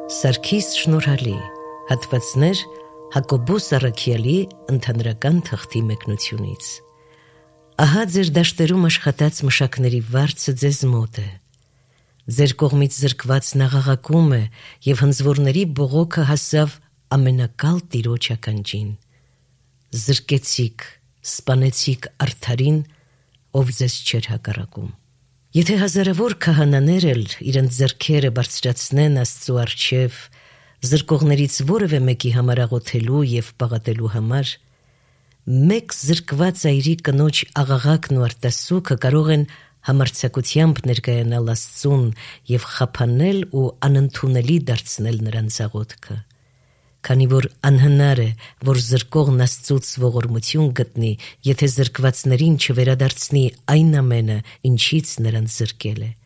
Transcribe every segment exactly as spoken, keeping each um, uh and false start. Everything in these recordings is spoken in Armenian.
Սարգիս շնորհալի, հատվածներ Հակոբոս Առաքյալի ընդհանրական թղթի մեկնությունից։ Ահա ձեր դաշտերում աշխատած մշակների վարձը ձեզ մոտ է։ Ձեր կողմից զրկված նաղաղակում է և հնձվորների բողոքը հասավ ամենակալ Տիրոջ ականջին։ Զրկեցիք, սպանեցիք արդարին, ով ձեզ չէր հակառակում։ Եթե հազարավոր քահանաներ էլ իրենց ձեռքերը բարձրացնեն Աստծու առջև, զրկողներից որևէ մեկի համար աղոթելու և պաղատելու համար, մեկ զրկված այրի կնոջ աղաղակն ու արտասուքը կարող են համարձակությամբ ներկայանալ Աստծուն և խափանել ու անընդունելի դարձնել նրանց աղոթքը, քանի որ անհնար է, որ զրկողն Աստծուց ողորմություն գտնի, եթե զրկվածներին չվերադարձնի այն ամենը, ինչից նրանց զրկել է։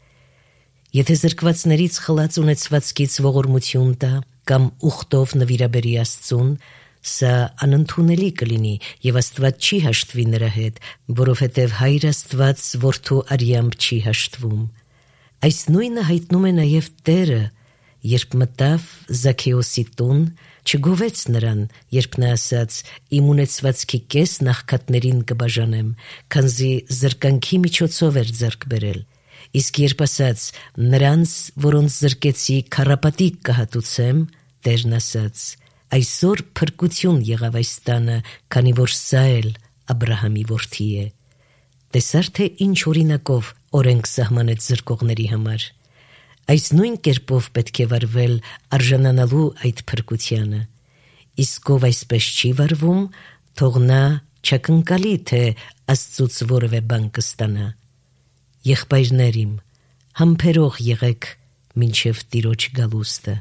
Եթե զրկվածներից խլած ունեցվածքից ողորմություն տա կամ ուխտով նվիրաբերի Աստծուն, սա անընդունելի կլինի և Աստված չի հաշտվի նրա հետ, որովհետև Հայր Աստված որդու արյամբ չի հաշտվում։ Այս նույնը հայտնում է նաև Տերը, երբ մտավ Զաքեոսի տուն, չգովեց նրան, երբ նա ասաց. «Իմ ունեցվածքի կեսն աղքատներին կբաժանեմ», քանզի զրկանքի միջոցով էր ձեռք բերել։ Իսկ երբ ասաց. «Նրանց, որոնց զրկեցի, քառապատիկ կհատուցեմ», Տերն ասաց. «Այսօր փրկություն եղավ այս տանը, քանի որ սա էլ Աբրահամի որդի է»։ Տեսա՞ր, թե ինչ օրինակով օրենք սահմանեց զրկողների համար։ Այս նույն կերպով պետք է վարվել արժանանալու այդ փրկությանը։ Իսկ ով այսպես չի վարվում, թող նա չակնկալի, թե Աստծուց որևէ բան կստանա։ Եղբայրներ իմ, համբերող եղեք մինչև Տիրոջ գալուստը։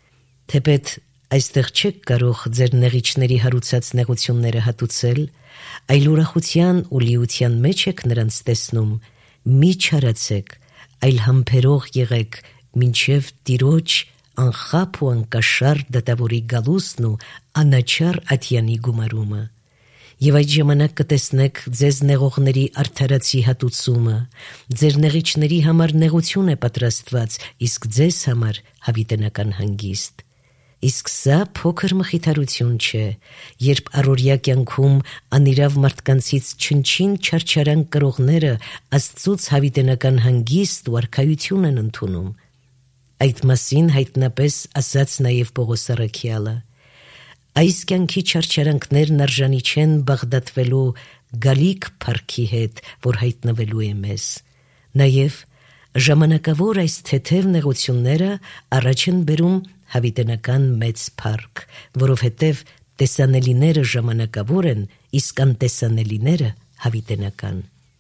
Թեպետ այստեղ չեք կարող ձեր նեղիչների հարուցած նեղությունները հատուցել, այլ ուրախության ու լիության մեջ եք նրանց տեսնում, մի չարացեք, այլ համբերող եղեք մինչև Տիրոջ անխափ ու անկաշար դատավորի գալուստն ու անաչառ ատյանի գումարումը։ Եվ այդ ժամանակ կտեսնեք ձեզ նեղողների արդարացի հատուցումը, ձեր նեղիչների համար նեղություն է պատրաստված, իսկ ձեզ համար հավիտենական հանգիստ։ Իսկ սա փոքր մխիթարություն չէ, երբ առօրյա կյանքում անիրավ մարդկանցից չնչին չարչարանք կրողները Աստծուց հավիտենական հանգիստ ու արքայություն են ընդունում։ Այդ մասին հայտնապես ասաց նաև Պողոս առաքյալը. «Այս կյանքի չարչարանքներն արժանի չեն բաղդատվելու գալիք փառքի հետ, որ հայտնվելու է մեզ»։ Նաև ժամանակավոր այս թեթև նեղությունները առաջ են բերում հավիտենական մեծ փառք, որովհետև տեսանելիները ժամանակավոր են, իսկ անտեսանելիները հավիտենական։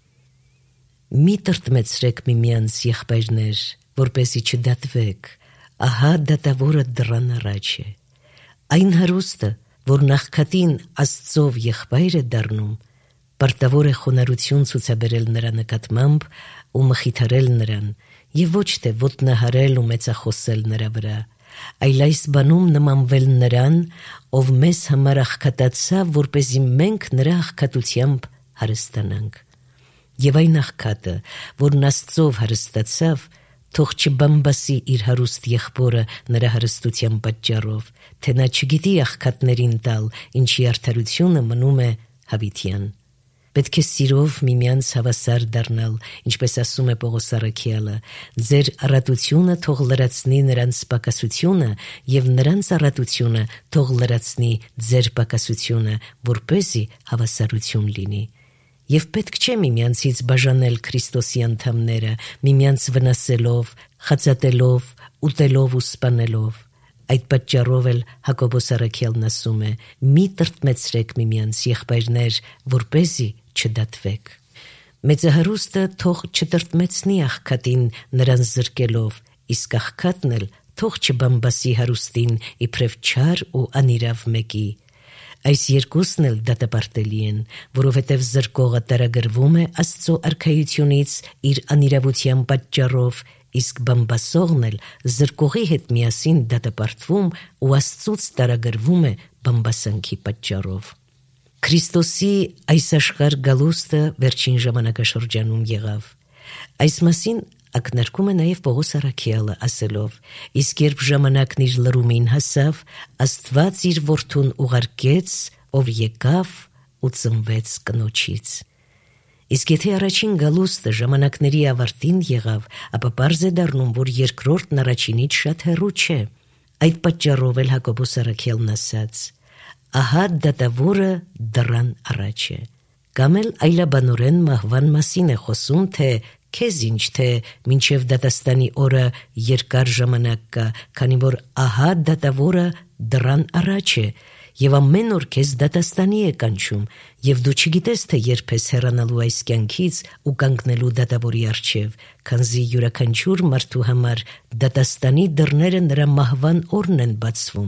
Մի տրտմեցրեք միմյանց, եղբայրներ, որպեսզի չդատվեք, ահա դատավորը դռան առաջ է։ Այն հարուստը, որ նախքատին Աստծով եղբայր է դառնում, պարտավոր է խոնարհություն ցուցաբերել նրա նկատմամբ ու մխիթարել նրան, և ոչ թե ոտնահարել ու մեծախոսել նրա վրա, այլ այս բանում նմանվել նրան, ով մեզ համար աղքատացավ, որպեսզի մենք նրա աղքատությամբ հարստանանք։ Եվ այն աղքատը, որն Աստծով հարստացավ, թող չբամբասի իր հարուստ եղբորը նրա հարստության պատճառով, թե նա չգիտի աղքատներին տալ, ինչի արդարությունը մնում է հավիտյան։ Պետք է սիրով միմյանց հավասար դառնալ, ինչպես ասում է Պողոս առաքյալը. «Ձեր առատությունը թող լրացնի նրանց պակասությունը, և նրանց առատությունը թող լրացնի ձեր պակասությունը, որպեսզի հավասարություն լինի»։ Եվ պետք չէ միմյանցից բաժանել Քրիստոսի անդամները, միմյանց վնասելով, խածատելով, ուտելով ու սպանելով։ Այդ պատճառով էլ Հակոբոս առաքյալն ասում է. «Մի տրտմեցրեք միմյանց, եղբայրներ, որպեսզի չդատվեք»։ Մեծահարուստը թող չտրտմեցնի աղքատին նրան զրկելով, իսկ աղքատն էլ թող չբամբասի հարուստին իբրև չար ու անիրավ մեկի։ Այս երկուսն էլ դատապարտելի են, որովհետև զրկողը տարագրվում է Աստծո արքայությունից իր անիրավության պատճառով, իսկ բամբասողն էլ զրկողի հետ միասին դատապարտվում ու Աստծուց տարագրվում է բամբասանքի պատճառով։ Քրիստոսի այս աշխարհ գալուստը վերջին ժամանակաշրջանում եղավ։ Այս մասին ակնարկում է նաև Պողոս առաքյալը ասելով. իսկ երբ ժամանակն իր լրումին հասավ, Աստված իր որդուն ուղարկեց, ով եկավ ու ծնվեց կնոջից։ Իսկ եթե առաջին գալուստը ժամանակների ավարտին եղավ, ապա պարզ է դառնում, որ երկրորդն առաջինից շատ հեռու չէ։ Այդ պատճառով էլ Հակոբոս առաքյալն ասաց. ահա դատավորը դռան առաջ է։ Կամ էլ այլաբանորեն մահվան մասին է խոսում, թե քեզ ինչ, թե մինչև դատաստանի օրը երկար ժամանակ կա, քանի որ ահա դատավորը դռան առաջ է, և ամեն օր քեզ դատաստանի է կանչում, և դու չգիտես, թե երբ ես հեռանալու այս կյանքից ու կանգնելու դատավորի առջև, քանզի յուրաքանչյուր մարդու համար դատաստանի դռները նրա մահվան օրն են բացվում,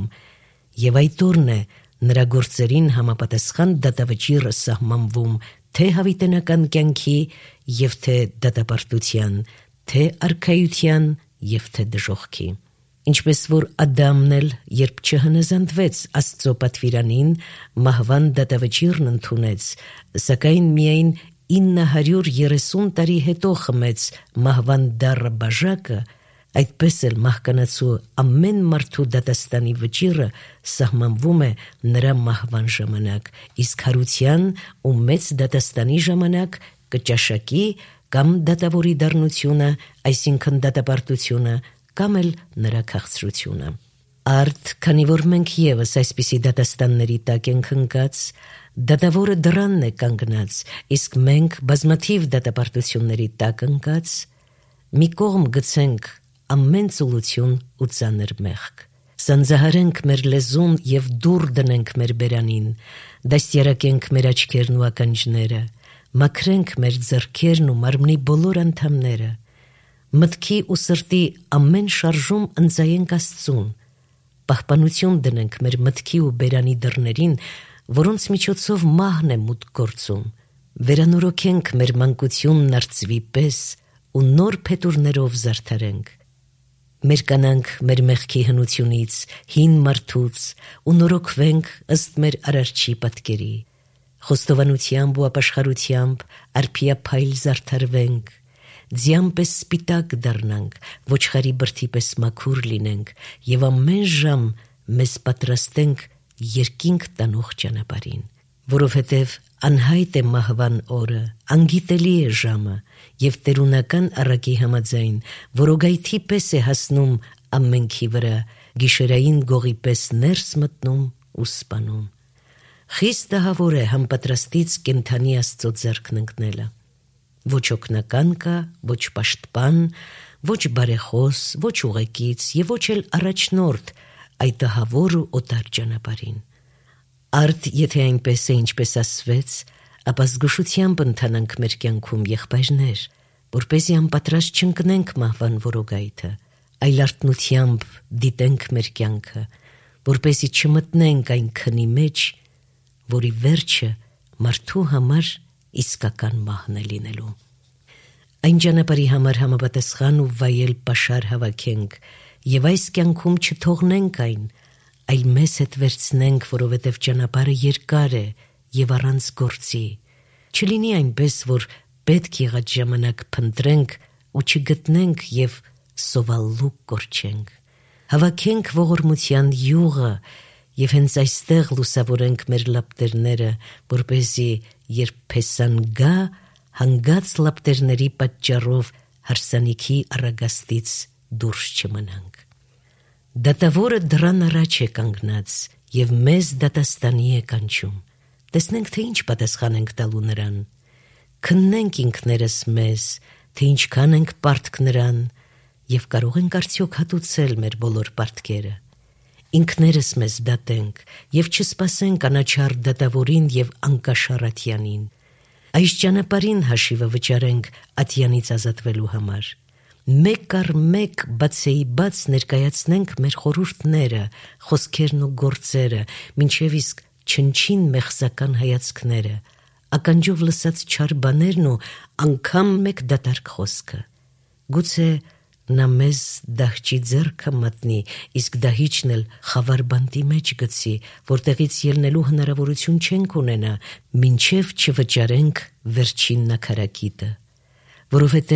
և այդ օրն է նրա գործերին համապատասխան դատավճիռը սահմանվում թե հավիտենական կյանքի և թե դատապարտության, թե արքայության և թե դժոխքի։ Ինչպես որ Ադամն էլ, երբ չհնազանդվեց Աստծո պատվիրանին, մահվան դատավճիռն ընդունեց, սակայն միայն ինը հարյուր երեսուն տարի հետո խմեց մահվան դառը բաժակը, այդպես էլ մահկանացու ամեն մարդու դատաստանի վճիռը սահմանվում է նրա մահվան ժամանակ, իսկ հարության ու մեծ դատաստանի ժամանակ կճաշակի կամ դատավորի դառնությունը, այսինքն դատապարտությունը, կամ էլ նրա քաղցրությունը։ Արդ, քանի որ մենք ևս այսպիսի դատաստանների տակ ենք ընկած, դատավորը դռանն է կանգնած, իսկ մենք բազմաթիվ դատապարտությունների տակ ընկած, մի կողմ գցենք ամեն ծուլություն ու ծանր մեղք, սանձահարենք մեր լեզուն և դուռ դնենք մեր բերանին, դաստիարակենք մեր աչքերն ու ականջները, մաքրենք մեր ձեռքերն ու մարմնի բոլոր անդամները, մտքի ու սրտի ամեն շարժում ընծայենք Աստծուն, պահպանություն դնենք մեր մտքի ու բերանի դռներին, որոնց միջոցով մահն է մուտք գործում, վերանորոգենք մեր մանկությունն արծվի պես ու նոր փետուրներով զարդարենք, մերկանանք մեր մեղքի հնությունից, հին մարդուց ու նորոգվենք ըստ մեր Արարչի պատկերի, խոստովանությամբ ու ապաշխարությամբ արբիափայլ զարդարվենք, ձյան պես սպիտակ դառնանք, ոչխարի բրդի պես մաքուր լինենք և ամեն ժամ մեզ պատրաստենք երկինք տանող ճանապարհին, որովհետև անհայտ է մահվան օրը, անգիտելի է ժամը և տերունական առակի համաձայն, որոգայթի պես է հասնում ամենքի վրա, գիշերային գողի պես ներս մտնում ու սպանում։ Խիստ ահավոր է համպատրաստից կենդանի Աստծո ձեռքն ընկնելը։ Ոչ օգնական կա, ոչ պաշտպան, ոչ բարեխոս, ոչ ուղեկից և ոչ էլ առաջնորդ այդ ահավոր ու օտար ճանապարհին։ Արդ եթե այնպես է, ինչպես ասվեց, ապա զգուշությամբ ընթանանք մեր կյանքում, եղբայրներ, որպեսզի անպատրաստ չընկնենք մահվան որոգայթը, այլ արթնությամբ դիտենք մեր կյանքը, որպեսզի չմտնենք այն քնի մեջ, որի վերջը մարդու համար իսկական մահն է լինելու։ Այն ճանապարհի համար համապատասխան ու վայել պաշար հավաքենք և այս կյանքում չթողնենք այն, այլ մեզ հետ վերցնենք, որովհետև ճանապարհը երկար է և առանց գործի, չլինի այնպես, որ պետք եղած ժամանակ փնտրենք ու չգտնենք և սովալլուկ կորչենք։ Հավաքենք ողորմության յուղը և հենց այստեղ լուսավորենք մեր լապտերները, որպեսզի երբ փեսան գա, հանգած լապտերների պատճառով հարսանիքի առագաստից դուրս չմնանք։ Դատավորը դռան առաջ է կանգնած և մեզ դատաստանի է կանչում։ Տեսնենք, թե ինչ պատասխան ենք տալու նրան։ Քննենք ինքներս մեզ, թե ինչքան ենք պարտք նրան և կարող ենք արդյոք հատուցել մեր բոլոր պարտքերը։ Ինքներս մեզ դատենք և չսպասենք անաչառ դատավորին և անկաշառ ատյանին։ Այս ճանապարհին հաշիվը վճարենք ատյանից ազատվելու համար։ Մեկ առ մեկ բացեի բաց ներկայացնենք մեր խորհուրդները, խոսքերն ու գործերը, մինչև իսկ չնչին մեղսական հայացքները, ականջով լսած չար բաներն ու անգամ մեկ դատարկ խոսքը։ Գուցե նա մեզ դահճի ձեռքը մատնի, իսկ դահիճն էլ խավար բանտի մեջ գցի, որտեղից ելնելու հնարավորություն չենք ունենա, մինչև չվճարենք վերջին նաքարակիտը, որովհետև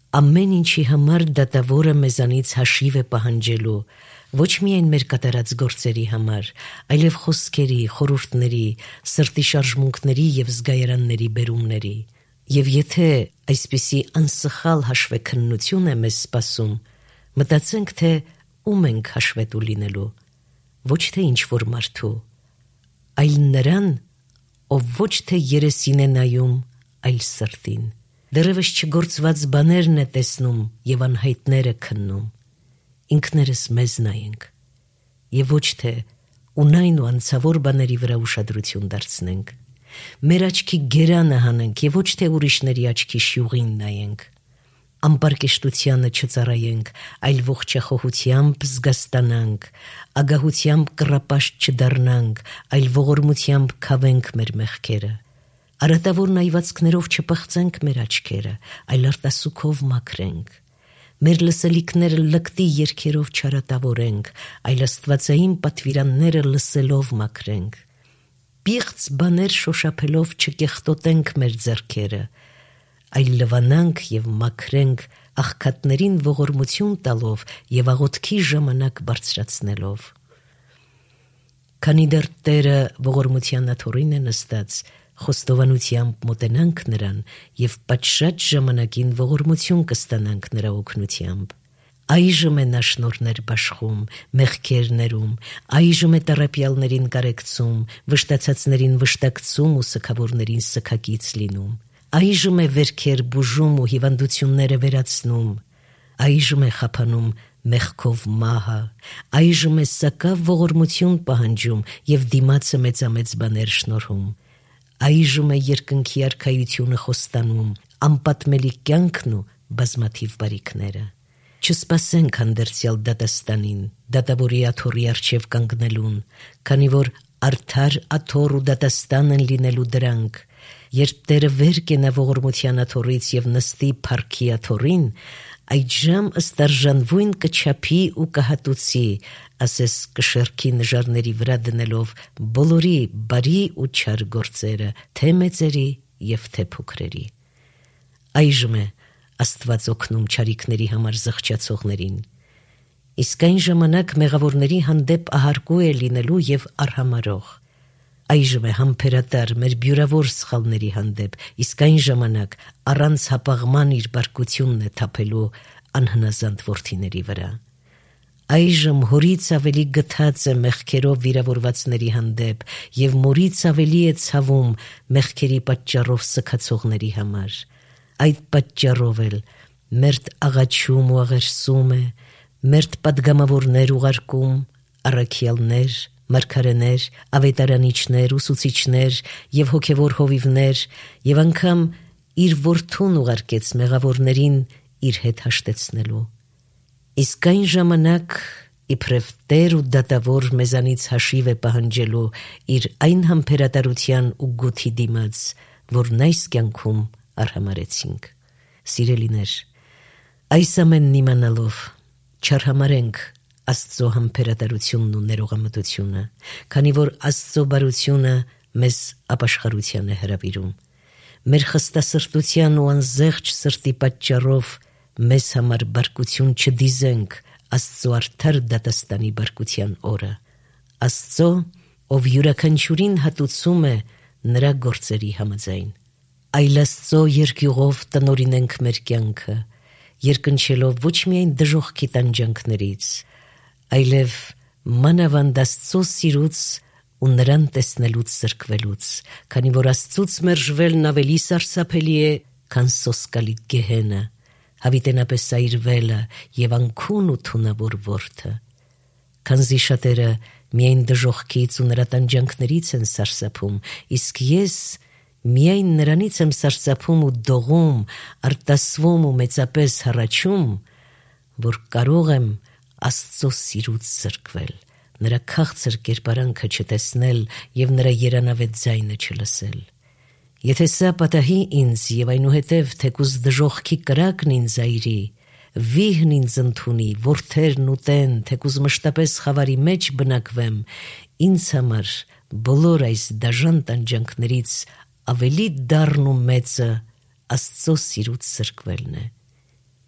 ամեն ինչի համար դատավորը մեզանից հաշիվ է պահանջելու, ոչ միայն մեր կատարած գործերի համար, այլև խոսքերի, խորհուրդների, սրտի շարժմունքների և զգայարանների բերումների։ Եվ եթե այսպիսի անսխալ հաշվեքննություն է մեզ սպասում, մտածենք, թե ում ենք հաշվետու լինելու, ոչ թե ինչ-որ մարդու, այլ նրան, ով ոչ թե երեսին է նայում, այլ սրտին։ Դեռևս չգործված բաներն է տեսնում և անհայտները քննում։ Ինքներս մեզ նայենք և ոչ թե ունայն ու անցավոր բաների վրա ուշադրություն դարձնենք։ Մեր աչքի գերանը հանենք և ոչ թե ուրիշների աչքի շյուղին նայենք։ Ամպարկեշտությանը չծառայենք, այլ ողջախոհությամբ զգաստանանք, ագահությամբ կռապաշտ չդառնանք, այլ ողորմությամբ քավենք մեր մեղքերը։ Արատավոր նայվածքներով չպղծենք մեր աչքերը, այլ արտասուքով մաքրենք։ Մեր լսելիքները լկտի երգերով չարատավորենք, այլ աստվածային պատվիրանները լսելով մաքրենք։ Պիղծ բաներ շոշափելով չկեղտոտենք մեր ձեռքերը, այլ լվանանք և մաքրենք աղքատներին ողորմություն տալով և աղոթքի ժամանակ բարձրացնելով։ Քանի դեռ Տերը ողորմության աթոռին է նստած, խոստովանությամբ մոտենանք նրան և պատշաճ ժամանակին ողորմություն կստանանք նրա օգնությամբ։ Այժմ է նա շնորհներ բաշխում, մեղքեր ներում, այժմ է տառապյալներին կարեկցում, վշտացածներին վշտակցում ու սգավորներին սգակից լինում։ Այժմ է վերքեր բուժում ու հիվանդությունները վերացնում։ Այժմ է խափանում մեղքով մահը, այժմ է սակավ ողորմություն պահանջում և դիմացը մեծամեծ բաներ շնորհում։ Այժմ է երկնքի արքայությունը խոստանում, անպատմելի կյանքն ու բազմաթիվ բարիքները։ Չսպասենք հանդերձյալ դատաստանին, դատավորի աթոռի առջև կանգնելուն, քանի որ արդար աթոռ ու դատաստան են լինելու դրանք։ Երբ Տերը վեր կենա ողորմության աթոռից և նստի փառքի աթոռին, այդժամ ըստ արժանվույն կչափի ու կհատուցի, ասես կշեռքի նժարների վրա դնելով բոլորի բարի ու չար գործերը, թե մեծերի և թե փոքրերի։ Այժմ է Աստված օգնում չարիքների համար զղջացողներին։ Իսկ այն ժամանակ մեղավորների հանդեպ ահարկու է լինելու և արհամարող։ Այժմ է համբերատար մեր բյուրավոր սխալների հանդեպ, իսկ այն ժամանակ առանց հապաղման իր բարկությունն է թափելու անհնազանդ որդիների վրա։ Այժմ հորից ավելի գթած է մեղքերով վիրավորվածների հանդեպ և մորից ավելի է ցավում մեղքերի պատճառով սգացողների համար։ Այդ պատճառով էլ մերթ աղաչում ու աղերսում է, մերթ պատգամավորներ ուղարկում, առաքյալներ, մարգարեներ, ավետարանիչներ, ուսուցիչներ և հոգևոր հովիվներ, և անգամ իր որդուն ուղարկեց մեղավորներին իր հետ հաշտեցնելու։ Իսկ այն ժամանակ իբրև Տեր ու դատավոր մեզանից հաշիվ է պահանջելու իր այն համբերատարության ու գութի դիմաց, որն այս կյանքում արհամարեցինք։ Սիրելիներ, այս ամենն իմանալով չարհամարենք Աստծո համբերատարությունն ու ներողամտությունը, քանի որ Աստծո բարությունը մեզ ապաշխարության է հրավիրում։ Մեր խստասրտության ու անզեղջ սրտի պատճառով մեզ համար բարկություն չդիզենք Աստծո արդար դատաստանի բարկության օրը։ Աստծո, ով յուրաքանչյուրին հատուցում է նրա գործերի համաձայն։ Այլ Աստծո երկյուղով տնօրինենք մեր կյանքը, երկնչելով ոչ միայն դժոխքի տանջանքներից, այլև մանավանդ Աստծո սիրուց ու նրան տեսնելուց զրկվելուց, քանի որ Աստծուց մերժվելն ավելի սարսափելի է, քան սոսկալի գեհենը, հավիտենապես այրվելը և անքուն ու թունավոր որդը։ Քանզի շատերը միայն դժոխքից ու նրա տանջանքներից են սարսափում, իսկ ես միայն նրանից եմ սարսափում ու դողում, արտասվում ու մեծապես հառաչում, որ կարող եմ Աստծո սիրուց զրկվել, նրա քաղցր կերպարանքը չտեսնել և նրա երանավետ ձայնը չլսել։ Եթե սա պատահի ինձ և այնուհետև թեկուզ դժոխքի կրակն ինձ այրի, վիհն ինձ ընդունի, որդերն ուտեն, թեկուզ մշտապես խավարի մեջ բնակվեմ, ինձ համար բոլոր այս դաժան տանջանքներից ավելի դառն ու մեծը Աստծո սիրուց զրկվելն է։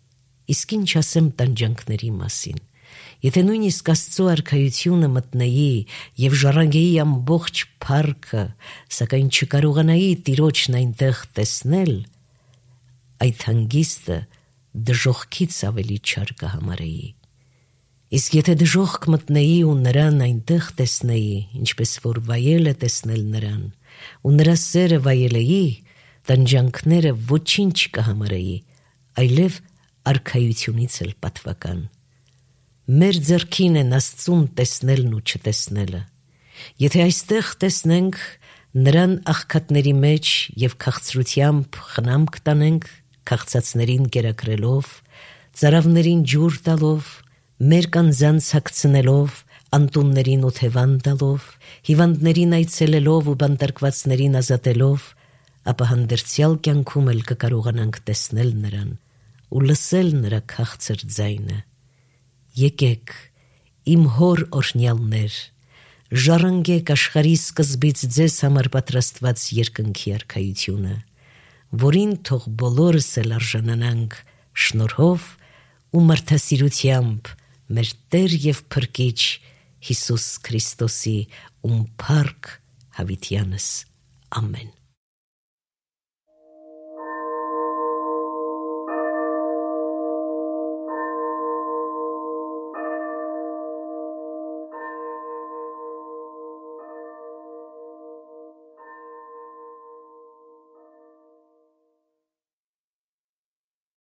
իսկ ինչ ասեմ տանջանքների մասին։ Եթե նույնիսկ Աստծո արքայությունը մտնեի և ժառանգեի ամբողջ փառքը, սակայն չկարողանայի Տիրոջն այնտեղ տեսնել, այդ հանգիստը դժոխքից ավելի չար կհամարեի։ Իսկ եթե դժոխք մտնեի ու նրան այնտեղ տեսնեի, ինչպես որ վայել է տեսնել նրան, ու նրա սերը վայելեի, տանջանքները ոչինչ կհամարեի, այլև արքայությունից էլ պատվական։ Մեր ձեռքին են Աստծուն տեսնելն ու չտեսնելը։ Եթե այստեղ տեսնենք, նրան աղքատների մեջ և քաղցրությամբ խնամք տանենք, քաղցածներին կերակրելով, ծարավներին ջուր տալով, մեր կանձանց հագցնելով, անտուններին օթևան տալով, հիվանդներին այցելելով ու բանտարկվածներին ազատելով, ապա հանդերձյալ կյանքում էլ կկարողանանք տեսնել նրան ու լսել նրա քաղցր ձայնը։ Եկեք, իմ հոր օրհնյալներ, ժառանգեք աշխարհի սկզբից ձեզ համար պատրաստված երկնքի արքայությունը, որին թող բոլորս էլ արժանանանք շնորհով ու մարդասիրությամբ մեր Տեր և Փրկիչ Հիսուս Քրիստոսի ում փառք հավիտյանս։ Ամեն։